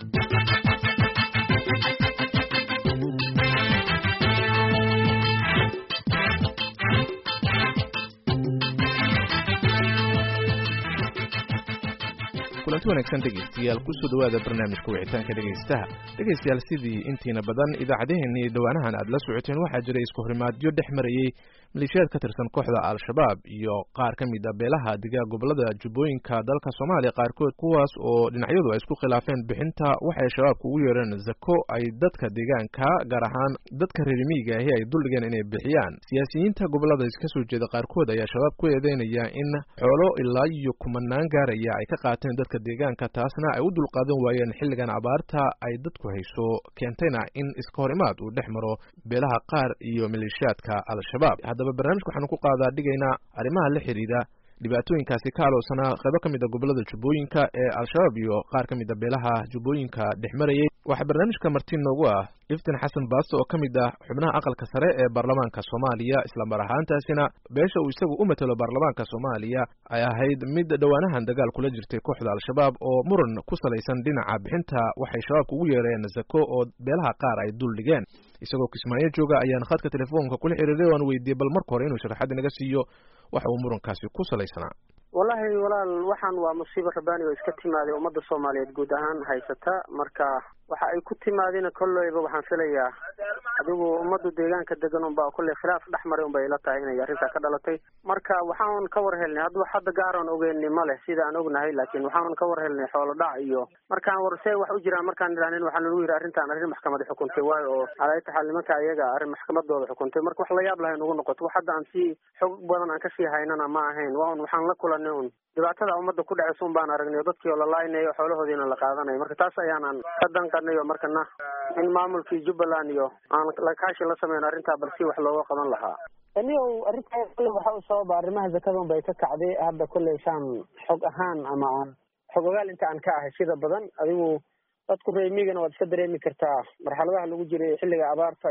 kulanti wanaagsan dhegeystayaal kusoo dhawaada barnaamijka wicitaanka dhegeystayaal sidii intiina badan idaacadaheennii dhowaanahan aad la socoteen waxaa jiray isku horimaadyo dhex marayey maleeshiyaad ka tirsan kooxda al-shabaab iyo qaar ka mid a beelaha digaa gobolada jubbooyinka dalka soomaaliya qaarkood kuwaas oo dhinacyadu ay isku khilaafeen bixinta waxay shabaabku ugu yeereen zako ay dadka deegaanka gaar ahaan dadka reer miyiga ahi ay duldhigeen inay bixiyaan siyaasiyiinta gobolada iska soo jeeda qaarkood ayaa shabaab ku eedeynaya in xoolo ilaa iyo kumanaan gaaraya ay ka qaateen dadka deegaanka taasna ay u dulqaadan waayeen xilligan abaarta ay dadku hayso keentayna in iska hor imaad uu dhex maro beelaha qaar iyo maleeshiyaadka al-shabaab haddaba barnaamijka waxaanu ku qaadaa dhigaynaa arrimaha la xidhiidha dhibaatooyinkaasi ka aloosana qaybo ka mid a gobolada jubbooyinka ee al-shabaab iyo qaar ka mid a beelaha jubbooyinka dhex marayay waxaa barnaamijka marti noogu ah iftin xasan baasto oo ka mid ah xubnaha aqalka sare ee baarlamaanka soomaaliya islamar ahaantaasina beesha uu isagu u matalo baarlamaanka soomaaliya ay ahayd mid dhowaanahan dagaal kula jirtay kooxda al-shabaab oo muran ku salaysan dhinaca bixinta waxay shabaabku ugu yeereen zako oo beelaha qaar ay dul dhigeen isagoo kismaayo jooga ayaan khadka telefoonka kula xiriiray waan weydiiyey bal marka hore inuu sharaxaad inaga siiyo waxa uu murankaasi ku salaysanaa wallahi walaal waxaan waa musiibo rabbaani oo iska timaaday ummadda soomaaliyeed guud ahaan haysata marka waxa ay ku timaadeen kolleyba waxaan filayaa adigu ummadda deegaanka degan unbaa kolley khilaaf dhex maray unbay ila tahay inay arrintaa ka dhalatay marka waxaan ka war helnay hadda gaaran ogeynay ma leh sida aan ognahay laakiin waxaan ka war helnay xoolo dhac iyo markaan warsay wax u jiraan markaan ilaanin waxaa lagu yiri arrintan arrin maxkamad xukuntay waayo oo alayta xal nimanka ayaga arrin maxkamadooda xukuntay marka wax la yaab lahayn ugu noqoto wax hadda aan si xog badan aan ka sii haynana ma ahayn waxaan la kulanay dhibaatada ummadda ku dhacaysa un baan aragnay dadkii oo la laaynayo xoolahoodiina la qaadanayo marka taas ayaanan ka danqanayo markana in maamulkii Jubbaland iyo aan la kaashi la sameyn arrintaa balsi wax looga qaban lahaa anigu arrintaas waxa uu sababa arrimaha zakada bay ka kacday hadda kulay shan xog ahaan ama xog ogaal inta aan ka ahay sida badan adigu dadku reemigana waad iska dareemi kartaa marxaladaha lagu jiray xilliga abaarta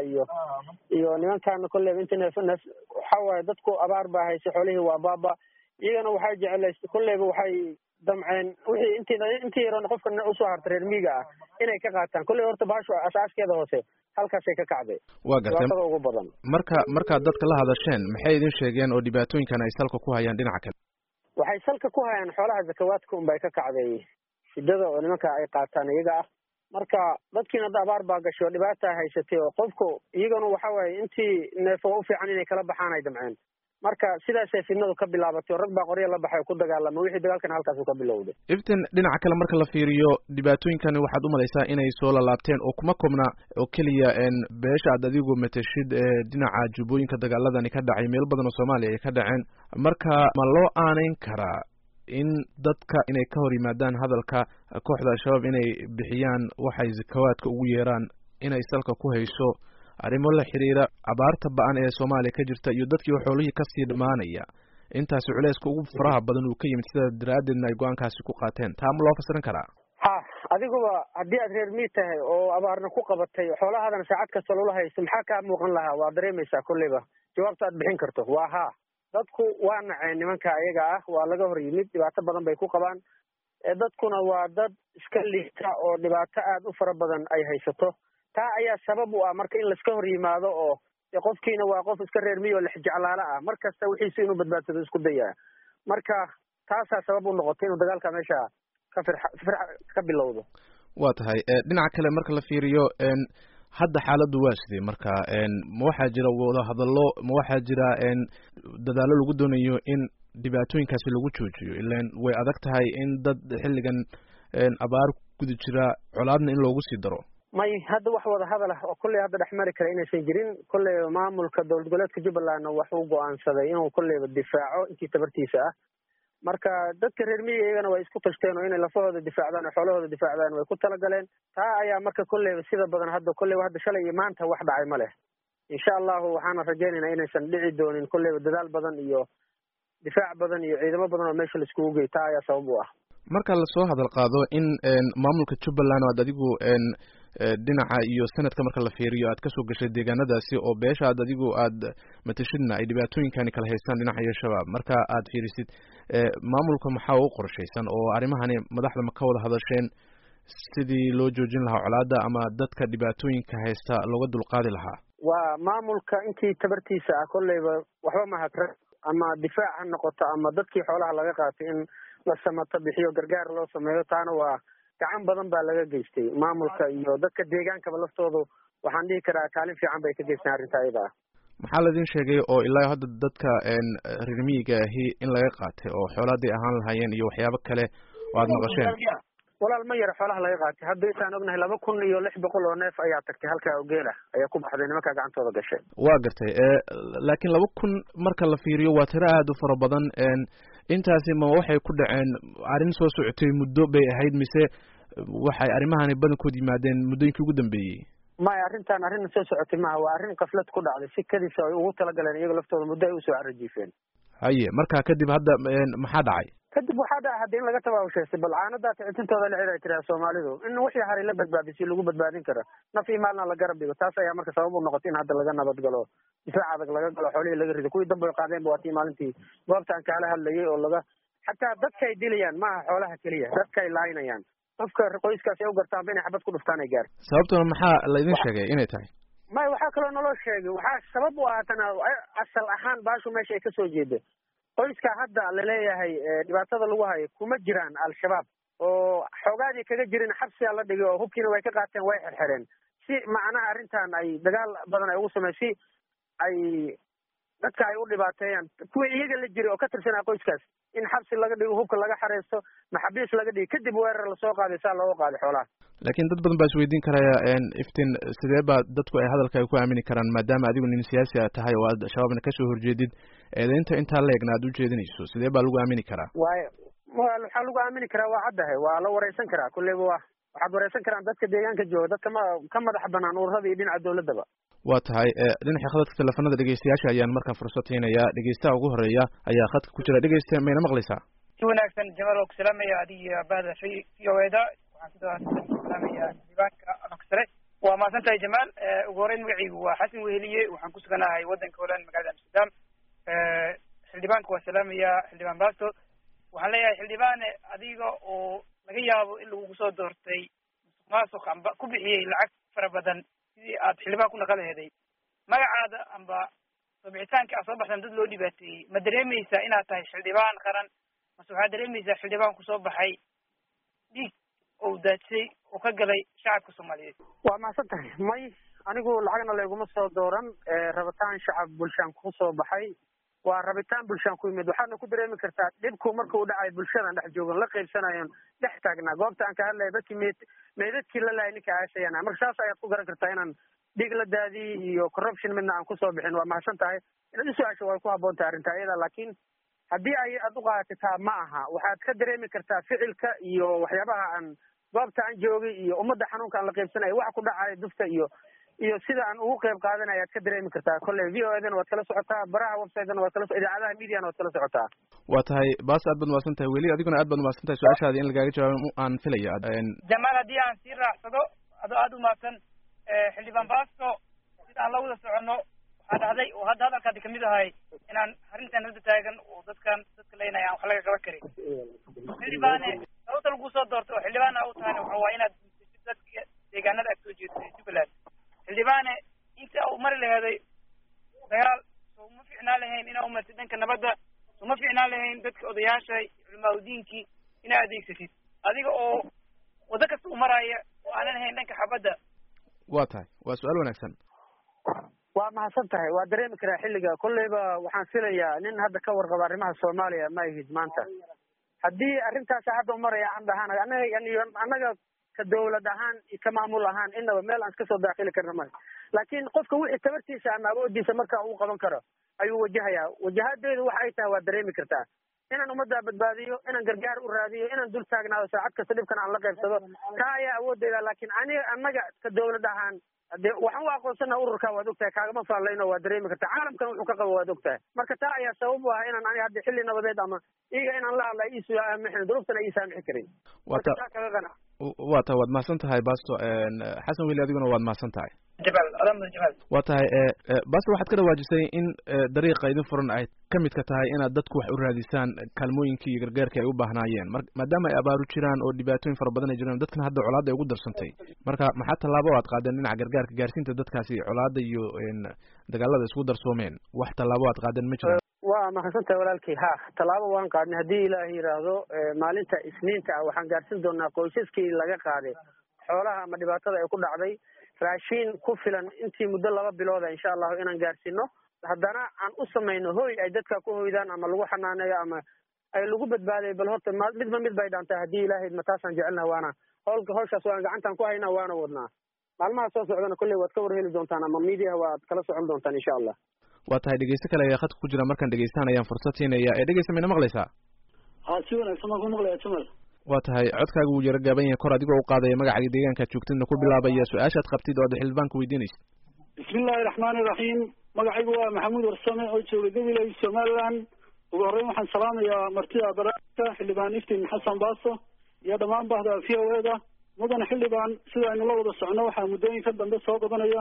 iyo nimankan kulay inta waxa waaye dadku abaar baa haysa xoolihii waa baaba iyagana waxay jecelaysay kullayba waxay damceen wixii intii yaroon qofka u soo hartay reer miyiga ah inay ka qaataan kulley horta baashu asaaskeeda hoose halkaasay ka kacday waa gartay ugu badan markaad dadka la hadasheen maxay idin sheegeen oo dhibaatooyinkan ay salka ku hayaan dhinaca kale waxay salka ku hayaan xoolaha zakawaadka unbay ka kacday shidada oo nimanka ay qaataan iyaga ah marka dadkiina hadda abaar baa gashay oo dhibaata haysatay oo qofku iyagana waxa waaye intii neefo u fiican inay kala baxaan ay damceen marka sidaasay fidnadu ka bilaabatay rag baa qoryo la baxay ku dagaalamay wixii dagaalkan halkaas uu ka bilowday iftin dhinaca kale marka la fiiriyo dhibaatooyinkani waxaad u malaysaa inay soo lalaabteen oo kuma kobna oo keliya beesha aad adigu matashid dhinaca jubbooyinka dagaaladani ka dhacay meel badan oo soomaaliya ay ka dhaceen marka ma loo aanayn karaa in dadka inay ka hor yimaadaan hadalka kooxda al-shabaab inay bixiyaan waxay zakawaadka ugu yeeraan inay salka ku hayso arrimo la xiriira abaarta ba'an ee Soomaaliya ka jirta iyo dadkii xoolihii ka sii dhamaanaya intaas culayska ugu faraha badan uu ka yimid sida daraadeedna ay go'aankaasi ku qaateen taam loo fasirin karaa adiguba haddii aad reer miyi tahay oo abaarna ku qabatay xoolahaadana saacad kasta loola haysto maxaa kaa muuqan lahaa waa dareemaysaa kolleyba jawaabta aad bixin karto waa haa dadku waa naceen nimanka ayaga ah waa laga hor yimid dhibaato badan bay ku qabaan dadkuna waa dad iska liita oo dhibaato aad u fara badan ay haysato taa ayaa sabab u ah marka in laiska hor yimaado oo qofkiina waa qof iska reer miyi oo lexjeclaala ah markasta wixiisa inuu badbaadsado isku dayaa marka taasaa sabab u noqotay inuu dagaalka meesha ka bilowdo waa tahay dhinaca kale marka la fiiriyo hadda xaaladdu waa sidee marka ma waxaa jira wada hadallo ma waxaa jira dadaallo lagu doonayo in dhibaatooyinkaasi lagu joojiyo ilaan way adag tahay in dad xilligan abaar guda jira colaadna in loogu sii daro may hadda wax wada hadal ah oo kulley hadda dhexmari kara inaysan jirin kulley maamulka dowlad goboleedka Jubbaland waxuu go'aansaday inuu kulleyba difaaco intii tabartiisa ah marka dadka reer miyiga iyagana way isku tashteen oo inay lafahooda difaacdaan oo xoolahooda difaacdaan way ku talagaleen taa ayaa marka kulleyba sida badan hadda shalay iyo maanta wax dhacay ma leh insha allahu waxaana rajaynaynaa inaysan dhici doonin kulleyba dadaal badan iyo difaac badan iyo ciidamo badan oo meesha la iskugu geey taa ayaa sabab u ah marka lasoo hadal qaado in maamulka Jubbaland oo adigu dhinaca iyo sanadka marka la fiiriyo aad ka soo gashay deegaanadaasi oo beesha adigu aad matashidna ay dhibaatooyinkani kala haystaan dhinaca iyo shabaab marka aad fiirisid maamulka maxaa u qorshaysan oo arrimahani madaxda ma ka wada hadasheen sidii loo joojin lahaa colaadda ama dadka dhibaatooyinka haysta looga dulqaadi lahaa? waa maamulka intii tabartiisa ah kolleyba waxba mahadra ama difaac ha noqoto ama dadkii xoolaha laga qaatay in la samato bixiyo gargaar loo sameeyo taana waa gacan badan baa laga geystay maamulka iyo dadka deegaankaba laftoodu waxaan dhihi karaa kaalin fiican bay ka geystaan arrinta ayada ah. maxaa laidin sheegay oo ilaa hadda dadka reer miyiga ahi in laga qaatay oo xoolaaday ahaan lahaayeen iyo waxyaabo kale oo aada maqasheen? walaal ma yara xoolaha laga qaatay hadda intaan ognahay 2,600 oo neef ayaa tagtay halkaa ogeela ayaa ku baxday nimankaa gacantooda gashay. waa gartay laakiin 2,000 marka la fiiriyo waa tiro aada u fara badan. intaasi ma waxay ku dhaceen arrin soo socotay muddo bay ahayd mise waxay arrimahani badankood yimaadeen muddooyinkii ugu dambeeyey? maya arrintan arrin soo socotay maha waa arrin qaflad ku dhacday si kadis ay ugu talagaleen iyaga laftooda muddo ay usoo carajiifeen. haye markaa kadib hadda maxaa dhacay? kadib waxaa dhaca hadda in laga tabaabushaystay bal caanadaa ticintooda la ciday tiraa soomaalidu in wixii haray la badbaadisay lagu badbaadin kara naf iyo maalna la garab dhigo taas ayaa marka sabab u noqotay in hadda laga nabad galo difaac adag laga galo xoolihii laga rido kuwii dambe qaadeenba waa tii maalintii goobtaan kaala hadlayay oo laga xataa dadka ay dilayaan maaha xoolaha keliya dadka ay laaynayaan qofka qoyskaas ay u gartaanba inay xabad ku dhuftaan ay gaar. sababtuna maxaa laydin sheegay inay tahay? maya waxaa kaloo naloo sheegay waxaa sabab u ahaatana asal ahaan baashu meesha ay kasoo jeeda qoyska hadda laleeyahay dhibaatada lagu hayo kuma jiraan al-shabaab oo xoogaadii kaga jirin xabsigaa la dhigay oo hubkiina way ka qaateen way xirxireen si macnaha arrintan ay dagaal badan ay ugu samey si ay dadka ay u dhibaateeyaan kuwii iyaga la jiray oo ka tirsanaa qoyskaas in xabsi laga dhigo hubka laga xareysto maxabiis laga dhigo kadib weerar lasoo qaaday saa looga qaaday xoolaha. laakiin dad badan baa isweydiin karaya iftiin sidee baa dadku ay hadalka ay ku aamini karaan maadaama adigu nin siyaasi a tahay oo aad shabaabna kasoo horjeedid eedaynta intaa leegna aad ujeedinayso sidee baa lagu aamini karaa? waayo waxaa lagu aamini karaa waa caddahay waa la wareysan karaa kulleyba waxaad wareysan karaan dadka deegaanka jooga dadka ka madax banaan ururada iyo dhinaca dawladdaba. waa tahay dhinaca khadadka teleefanada dhegeystayaasha ayaan markaan fursad siinayaa dhegeystaha ugu horeeya ayaa khadka ku jira. dhegeysta mayna maqlaysaa? si wanaagsan jamaal oo ku salaamaya adiga bahda VOAda waxaan sidoo salaamaya diiwaanka anagsare. waa mahadsantahay jamaal. ugu horeyn magacaygu waa xasan weheliye waxaan ku suganahay waddanka Holland magaalada Amsterdam. xildhibaanka waa salaamaya xildhibaan baasto waxaan leeyahay xildhibaane adiga oo laga yaabo in lagu soo doortay musuqmaasuq amba ku bixiyey lacag fara badan sidii aad xildhibaan ku naqan laheeday magacaada amba soo bixitaanka aad soo baxdan dad loo dhibaateeyey ma dareemaysaa inaad tahay xildhibaan qaran mase waxaad dareemaysaa xildhibaan kusoo baxay dhiig oo daadsay oo ka galay shacabka Soomaaliyeed? waa mahadsan tahay may anigu lacagna layguma soo dooran rabitaan shacab bulshaan kusoo baxay waa rabitaan bulshaan ku yimid waxaadna ku dareemi kartaa dhibku marka uu dhacay bulshadan dhex joogan la qaybsanayan dhex taagnaa goobta aan ka hadlaya dadkii meydadkii la lahay ninka aashayana marka saas ayaad ku garan kartaa inaan dhiig la daadiyey iyo corruption midna aan kusoo bixin. waa mahadsan tahay inaad usu-aasho way ku habboon tahay arrinta iyada laakiin haddii aad u qaadataa ma aha waxaad ka dareemi kartaa ficilka iyo waxyaabaha aan goobta aan joogay iyo ummadda xanuunka aan la qaybsanaya wax ku dhacaya dufta iyo sida aan ugu qayb qaadanaya aad ka dareemi kartaa. kolley VOAdana waad kala socotaa baraha websitena waad kala idaacadaha mediana waad kala socotaa. waa tahay baas aad baad umahadsan tahay weli adiguna aad baad umahadsan tahay su-aashaada in lagaaga jawaabo aan filaya. jamaal haddii aan sii raacsado adoo aada umahadsan xildhibaan baasto sida aan la wada soconno waxaa dhacday oo hadda hadalkaadi kamid ahay inaan arrintan hadda taagan oo dadka leynaya aan wax laga qaban karin. xildhibaane sababta lagu soo doorto oo xildhibaana u tahayna waxa waa inaad dadka deegaanada aad soo jeedtay Jubbaland. xildhibaane inta uu mari laheeday dagaal soo ma fiicnaan lahayn inaa umartid dhanka nabadda soo ma fiicnaan lahayn dadka odayaasha culimaadudiinkii inaa adeegsatid adiga oo waddo kasta u maraya oo aanan ahayn dhanka xabadda? waa tahay waa su-aal wanaagsan. waa mahadsan tahay waa dareemi karaa xilliga kolleyba waxaan filayaa nin hadda ka warqaba arrimaha Soomaaliya ma ihid maanta haddii arrintaas hadda u maraya aan dhahaan annaga ka dawlad ahaan iyo ka maamul ahaan inaba meel aan iska soo daakili karna ma laakiin qofka wixii tabartiisa ama awoodiisa marka uu qaban karo ayuu wajahayaa. wajahadeedu waxa ay tahay waa dareemi kartaa inaan ummadda badbaadiyo inaan gargaar u raadiyo inaan dul taagnaado saacad kasta dhibkan aan la qaybsado taa ayaa awoodeyda laakiin annaga ka dawlad ahaan de waxaan u aqoonsana ururka waad ogtahay kaagama faallayno waa dareemi kartaa caalamkan wuxuu ka qabo waad ogtahay marka taa ayaa sabab u ah inaan ani hadda xilli nabadeed ama iyaga inaan la hadla iisu aamixin duruuftana ii saamixi karin. waa tahay waad mahadsan tahay baasto. xasan weli adiguna waad mahadsan tahay. jamaal adan mudan jamaal waa tahay bas waxaad ka dhawaajisay in dariiqa idin furan ay ka midka tahay inaad dadku wax u raadisaan kaalmooyinkii iyo gargaarkii ay u baahnaayeen maadaama ay abaaru jiraan oo dhibaatooyin fara badan ay jiraan dadkan hadda colaadda ay ugu darsantay marka maxaa tallaabo aad qaadeen dhinaca gargaarka gaarsiinta dadkaasi colaadda iyo dagaalada isku darsoomeen wax tallaabo aad qaadeen ma jiraan waa mahadsantahay walaalkii ha tallaabo waan qaadnay haddii ilaahay yidhaahdo maalinta isniinta ah waxaan gaarsin doonaa qoysaskii laga qaaday xoolaha ama dhibaatada ay ku dhacday raashiin ku filan intii muddo 2 bilooda insha allahu inaan gaarsiino haddana aan u samayno hoy ay dadka ku hoydaan ama lagu xanaaneeyo ama ay lagu badbaadayo bal horta midba mid bay dhaantay haddii ilaahay mataasaan jecelnaha waana hawshaas waan gacantaan ku haynaa waana wadnaa maalmaha soo socdana kolley waad ka warheli doontaan ama miidiyaha waad kala socon doontaan insha allah waa tahay dhegeysto kale ayaa khadka ku jira markaan dhegeystaan ayaan fursad siinaya dhegeysta mayna maqlaysaa si wanaagsan baan ku maqlaya jamal waa tahay codkaaga wuu yaro gaaban yahay kor adigoo u qaadaya magacaaga deegaankaad joogtidna ku bilaabaya su-aashaad qabtid oo aad xildhibaanka weydiinaysa bismillahi raxmaani raxiim magacaygu waa maxamuud warsame oo jooga gabiley somaliland ugu horreyn waxaan salaamayaa martida barnaamijka xildhibaan iftiin xasan baaso iyo dhammaan bahda v o eda mudane xildhibaan sida aynu la wada socno waxaa muddooyinka dambe soo badanaya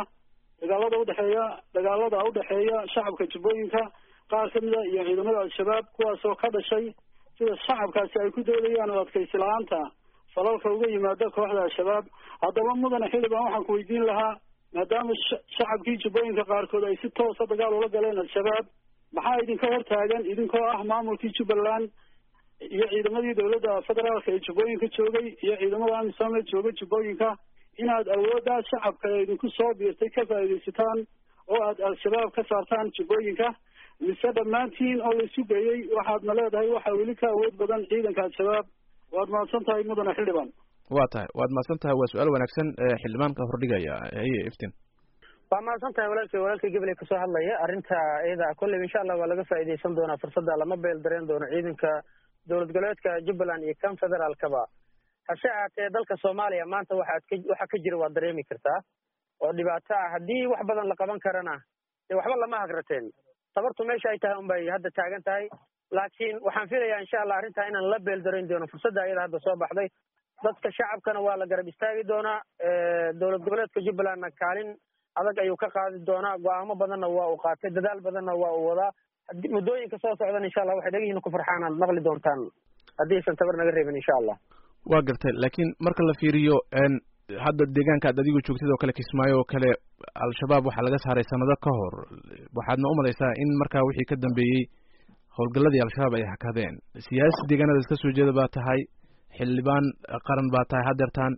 dagaalada udhexeeya shacabka jubbooyinka qaar kamida iyo ciidamada al-shabaab kuwaasoo ka dhashay sida shacabkaasi ay ku doodayaan oo adkaysi la-aanta falalka uga yimaada kooxda al-shabaab haddaba mudane xildhibaan waxaan ku weydiin lahaa maadaama shacabkii jubbooyinka qaarkood ay si toosa dagaal ula galeen al-shabaab maxaa idinka hortaagan idinkoo ah maamulkii jubbaland iyo ciidamadii dowladda federaalka ee jubbooyinka joogay iyo ciidamada amisom ee jooga jubbooyinka inaad awooddaa shacabka ee idinku soo biirtay ka faa'iidaysataan oo aad al-shabaab ka saartaan jubbooyinka mise dhammaantiin oo la isu geeyey waxaadna leedahay waxaa weli ka awood badan ciidanka al-shabaab waad mahadsan tahay mudane xildhibaan waad mahadsan tahay waa su-aal wanaagsan xildhibaanka hordhigaya iftin waa mahadsan tahay walaalkay gabaley kasoo hadlaya arrinta iyada kolley insha allah waa laga faa'iidaysan doonaa fursadda lama beel dareen doono ciidanka dowlad goboleedka jubbaland iyo kan federaalkaba hase ahaatee dalka soomaaliya maanta waxa ka jira waad dareemi kartaa oo dhibaato ah haddii wax badan la qaban karana dee waxba lama hagrateen tabartu meesha ay tahay unbay hadda taagan tahay laakiin waxaan filayaa insha allah arrintaa inaan la beeldarayn doono fursadda ayada hadda soo baxday dadka shacabkana waa la garab istaagi doonaa dowlad goboleedka jubbalandna kaalin adag ayuu ka qaadi doonaa go-aamo badanna waa uu qaatay dadaal badanna waa uu wadaa muddooyinka soo socdan insha allah waxay dhagihiina ku farxaan aad maqli doontaan haddii aysan tabar naga reebin insha allah waa gartay laakiin marka la fiiriyo hadda deegaanka aad adigu joogtid oo kale kismaayo oo kale al-shabaab waxaa laga saaray sanado ka hor waxaadna umalaysaa in markaa wixii ka dambeeyey howlgalladii al-shabaab ay hakadeen siyaasi deegaanadaas ka soo jeeda baa tahay xildhibaan qaran baa tahay hadeertaan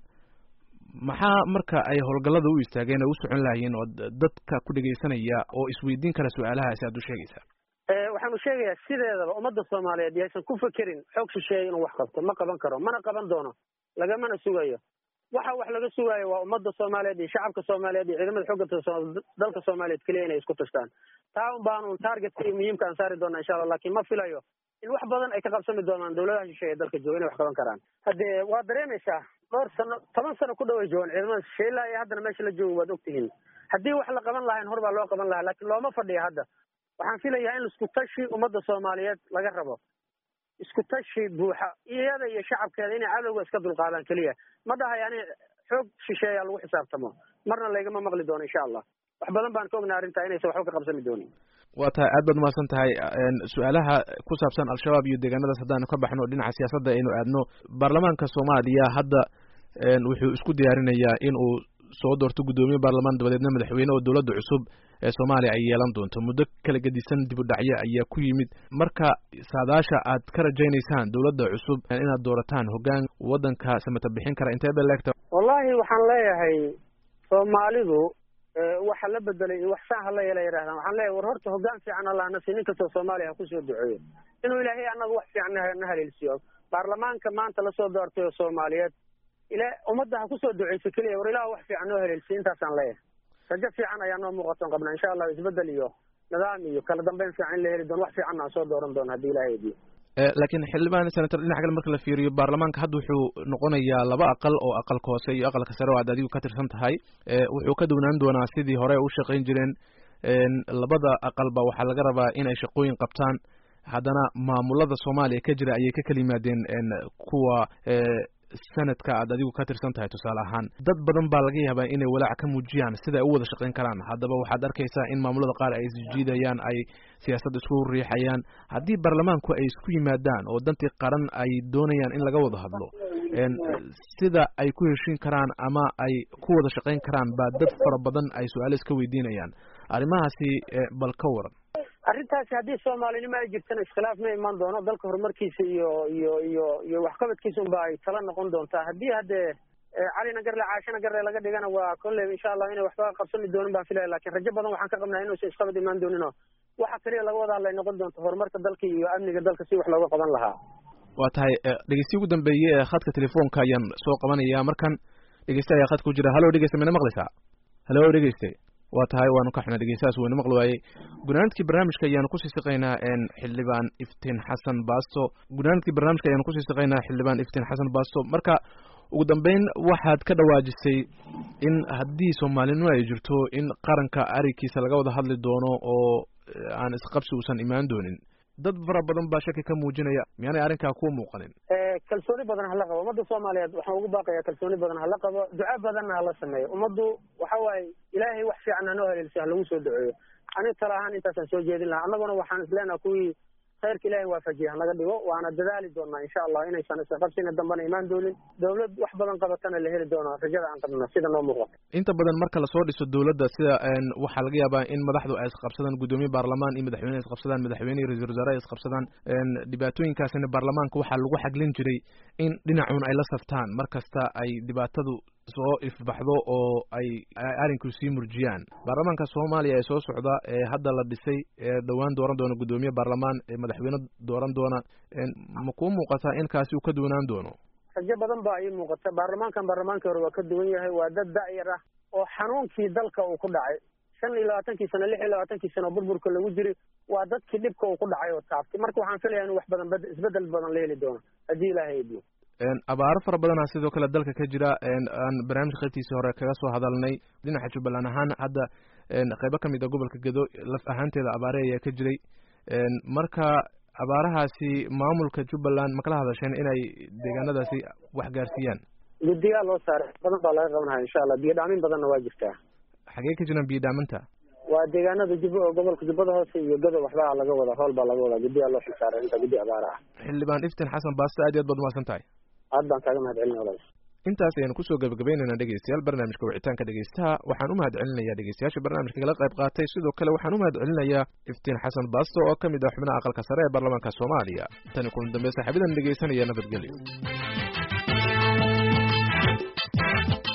maxaa marka ay howlgallada u istaageen oo u socon lahayiin oo dadka ku dhegaysanaya oo isweydiin kara su-aalahaasi aad u sheegaysaa waxaanu sheegayaa sideedaba ummadda soomaaliyeed yaysan ku fekerin xoog shisheeye inuu wax qabto ma qaban karo mana qaban doono lagamana sugayo waxa wax laga sugaayo waa ummadda soomaaliyeed iyo shacabka soomaaliyeed iyo ciidamada xoogga dalka soomaaliyeed keliya inay isku tashtaan taa un baanu targetka iyo muhiimka aan saari doonaa insha allah laakiin ma filayo in wax badan ay ka qabsami doonaan dawladaha shisheeye ee dalka jooga inay wax qaban karaan haddee waa dareemaysaa dhowr sano 10 sano ku dhow ay joogaan ciidamada shisheeye ilaa iyo haddana meesha la joogo waad ogtihiin haddii wax la qaban lahayn hor baa loo qaban lahaa laakiin looma fadhiya hadda waxaan filayaa in isku tashi ummadda soomaaliyeed laga rabo isku tashi buuxa iyada iyo shacabkeeda inay cadowga iska dulqaadaan keliya ma dhahay ani xoog shisheeya lagu xisaabtamo marna laygama maqli doono insha allah wax badan baan ka ognaa arrintaa inaysan waxba ka qabsami doonin waa tahay aad baad umahadsan tahay su-aalaha ku saabsan al-shabaab iyo deegaanadaas haddaanu ka baxno dhinaca siyaasadda aynu aadno baarlamaanka soomaaliya hadda wuxuu isku diyaarinayaa in uu soo doorto guddoomiye baarlamaan dabadeedna madaxweyne oo dowladda cusub ee soomaaliya ay yeelan doonto muddo kala gedisan dib u dhacyo ayaa ku yimid marka saadaasha aad ka rajaynaysaan dowladda cusub inaad doorataan hoggaan waddanka samata bixin kara intee bay leegta wallahi waxaan leeyahay soomaalidu waxa la bedelay iyo wax saan hala yeela yidhahdaan waxaan leeyahay war horta hoggaan fiican allah na sii nin kastoo soomaaliya ha kusoo duceeyo inuu ilaahay annaga wax fiican na haleelsiiyo baarlamaanka maanta lasoo doortay oo soomaaliyeed ummadda ha kusoo duceyso keliya war ilaah wax fiican noo haleelsiiyo intaasaan leeyahay rajo fiican ayaa noo muuqaton qabnaa insha allah isbedel iyo nidaam iyo kala dambeyn fiican in la heli doono wax fiicanna aan soo dooran doono haddii ilahay ediyo laakiin xildhibaan senator dhinaca kale marka la fiiriyo baarlamaanka hadda wuxuu noqonayaa 2 aqal oo aqalka hoose iyo aqalka sare oo aad adigu ka tirsan tahay wuxuu ka duwnaan doonaa sidii hore u shaqayn jireen labada aqalba waxaa laga rabaa in ay shaqooyin qabtaan haddana maamulada soomaaliya ka jira ayay ka kala yimaadeen kuwa sanadka aad adigu ka tirsan tahay tusaale ahaan dad badan baa laga yaabaa inay walaac ka muujiyaan sida ay u wada shaqayn karaan haddaba waxaad arkaysaa in maamulada qaar ay isjiidayaan ay siyaasadda isku riixayaan haddii baarlamaanku ay isku yimaadaan oo dantii qaran ay doonayaan in laga wada hadlo sida ay ku heshiin karaan ama ay ku wada shaqayn karaan baa dad fara badan ay su-aalo iska weydiinayaan arrimahaasi bal ka waran arrintaasi haddii soomaalinimo ay jirtana iskhilaaf ma imaan doono dalka horumarkiisa iyo waxqabadkiisa unba ay tala noqon doontaa haddii haddee calina garle caashana garle laga dhigana waa kolley insha allah inay waxba qabsani doonin baan filaya lakin rajo badan waxaan ka qabnaa inuusan isqabad imaan dooninoo waxa kaliya laga wada hadlay noqon doonto horumarka dalka iyo amniga dalka si wax looga qaban lahaa waa tahay dhegeystiyi ugu dambeeye ee khadka telefoonka ayaan soo qabanaya markan dhegeyste ayaa khadka ku jira hallo dhegeyste mina maqlaysaa hallo dhegeyste waa tahay waanu ka xunaa dhegeystahaas wayna maqli waayey gunaanadkii barnaamijka ayaanu kusii siqaynaa xildhibaan iftiin xasan baasto gunaanadkii barnaamijka ayaanu kusii siqaynaa xildhibaan iftiin xasan baasto marka ugu dambeyn waxaad ka dhawaajisay in haddii soomaalinimo ay jirto in qaranka arigiisa laga wada hadli doono oo aan isqabsi uusan imaan doonin dad fara badan baa shaki ka muujinaya miyaanay arrinkaa kuwa muuqanin kalsooni badan hala qabo ummadda soomaaliyeed waxaan ugu baaqayaa kalsooni badan hala qabo duca badanna hala sameeyo ummaddu waxa waaye ilaahay wax fiican hanoo haleelsiyo ha lagu soo duceeyo aniga tala ahaan intaasaan soo jeedin lahaa annaguna waxaan isleenaha kuwii khayrka ilaahay waafajiya hanaga dhigo waana dadaali doonaa insha allah inaysan isqabsina dambana imaan doonin dawlad wax badan qabatana la heli doono rajada aan qabno sida noo muuqato inta badan marka lasoo dhiso dawladda sida waxaa laga yaabaa in madaxdu ay isqabsadaan guddoomiye baarlamaan iyo madaxweyne isqabsadaan madaxweyne iyo ra-iisul wasaare ay isqabsadaan dhibaatooyinkaasina baarlamaanka waxaa lagu xaglin jiray in dhinacun ay la saftaan mar kasta ay dhibaatadu soo ifbaxdo oo ay arrinku sii murjiyaan baarlamaanka soomaaliya ee soo socda ee hadda la dhisay ee dhowaan dooran doona guddoomiye baarlamaan ee madaxweyne dooran doona ma kuu muuqataa in kaasi uu ka duwanaan doono rajo badan baa ii muuqata baarlamaankii hore waa ka duwan yahay waa dad da'yar ah oo xanuunkii dalka uu ku dhacay 25 sano 26 sano burburka lagu jiray waa dadkii dhibka uu ku dhacay oo taabtay marka waxaan filayaa in wax badan isbedel badan la heli doono haddii ilaahay idmo abaaro fara badanaa sidoo kale dalka ka jira aan barnaamijka qaybtiisii hore kaga soo hadalnay dhinaca jubbaland ahaan hadda qaybo kamid a gobolka gedo laf ahaanteeda abaare ayaa ka jiray marka abaarahaasi maamulka jubbaland ma kala hadasheen inay deegaanadaasi wax gaarsiiyaan guddiyaa loo saaray badan baa laga qabanaya insha allah biyo dhaamin badanna waa jirtaa xagee ka jiraan biyo dhaaminta waa deegaanada gobolka jubbada hoose iyo godob waxbaa laga wada hool baa laga wadaa guddiyaa loo xilsaaray inta guddi abaara ah xildhibaan iftiin xasan baasto aad iyo aad baad umahadsan tahay aad baan kaaga mahad celina walaal intaas ayaynu kusoo gabagabaynaynaa dhegeystayaal barnaamijka wicitaanka dhegeystaha waxaan u mahad celinayaa dhegeystayaasha barnaamijka kala qayb qaatay sidoo kale waxaan u mahad celinayaa iftiin xasan baasto oo ka mid ah xubnaha aqalka sare ee baarlamaanka soomaaliya tani kulan dambe saaxiibadan dhegeysanaya nabadgelyo